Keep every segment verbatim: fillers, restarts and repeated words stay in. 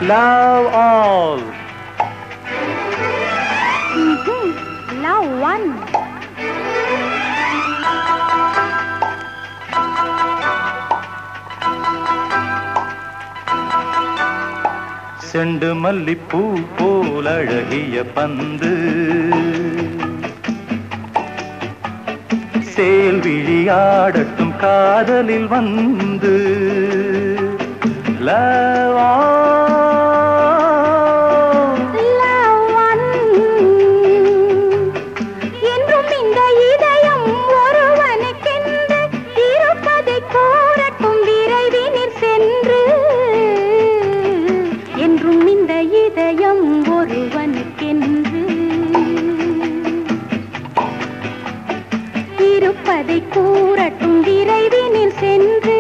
love all. Mm-hmm. Love one. செண்டு மல்லிப்பூ போல் அழகிய பந்து சேல் விழியாடட்டும் காதலில் வந்து love all. Love one. என்றும் இந்த இதயம் ஒருவனுக்கென்று இருப்பதை கூறட்டும் விரைவினில் சென்று. என்றும் இந்த இதயம் ஒருவனுக்கென்று இருப்பதை கூறட்டும் விரைவினில் சென்று.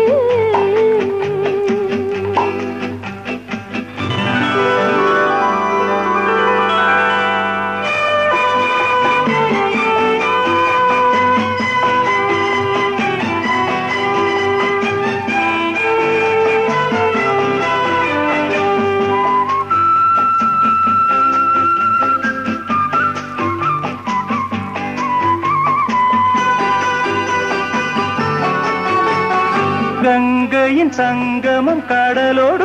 கங்கையின் சங்கமம் கடலோடு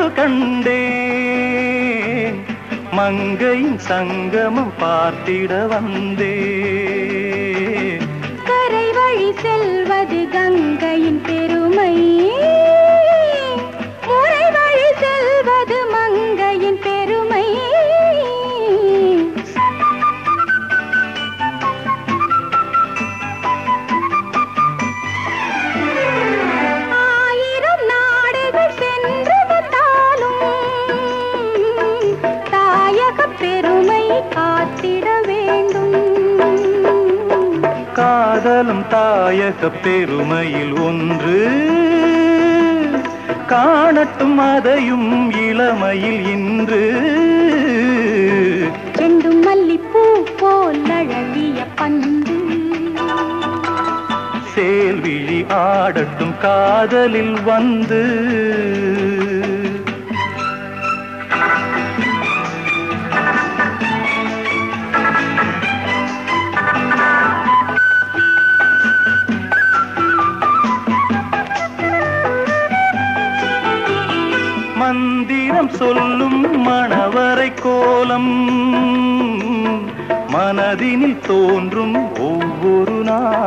கண்டேன் மங்கையின் சங்கமம் பார்த்திட வந்தேன். கரை வழி செல்வது கங்கையின் பெருமை, முறை வழி செல்வது மங்கையின் பெருமை. காதலும் தாயக பெருமையில் ஒன்று காணட்டும் அதையும் இளமையில் இன்று. செண்டும் மல்லிப்பூ போல் அழகிய பந்து சேல்விழி ஆடட்டும் காதலில் வந்து. மந்திரம் சொல்லும் மணவரை கோலம் மனதினில் தோன்றும் ஒவ்வொரு நாள்